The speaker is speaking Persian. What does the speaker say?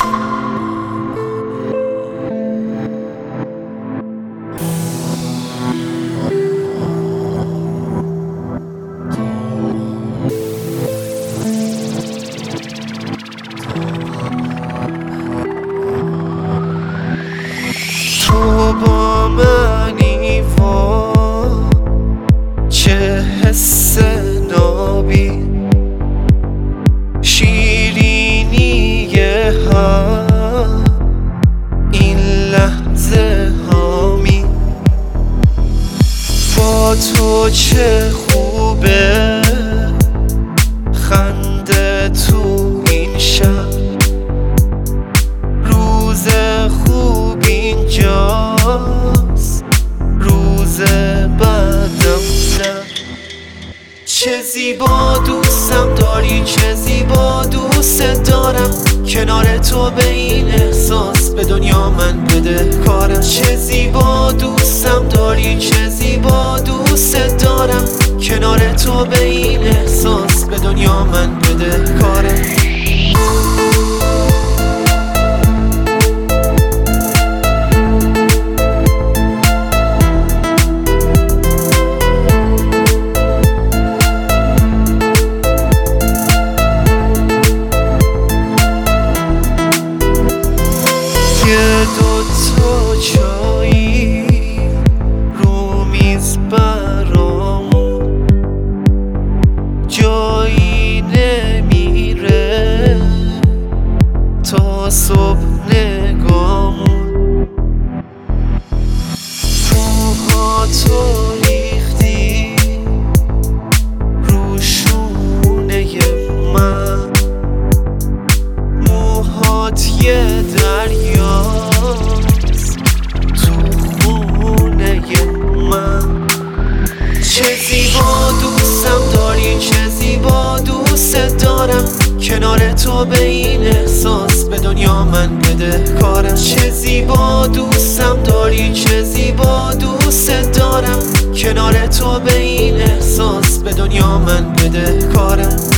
تو با منی وا چه حس نابی شیرینی ها این لحظه هامی با تو چه خوبه خنده تو این شب روز خوب اینجاست روز بعدم نه چه زیبا دوستم داری چه زیبا دوست دارم کنار تو به این احساس به دنیا من بده کارم چه زیبا دوستم داری چه زیبا دوست دارم کنار تو به این احساس به دنیا من بده کارم دوتا چایی رو میز برامون جایی نمیره تا صبح نگامون موهاتو ریختی رو شونه من موهات یه دریاست تو خونه من چه زیبا دوستم داری چه زیبا دوست دارم کنار تو به این احساس به دنیا من بده کارم چه زیبا دوستم داری چه زیبا دوست دارم کنار تو به این احساس به دنیا من بده کارم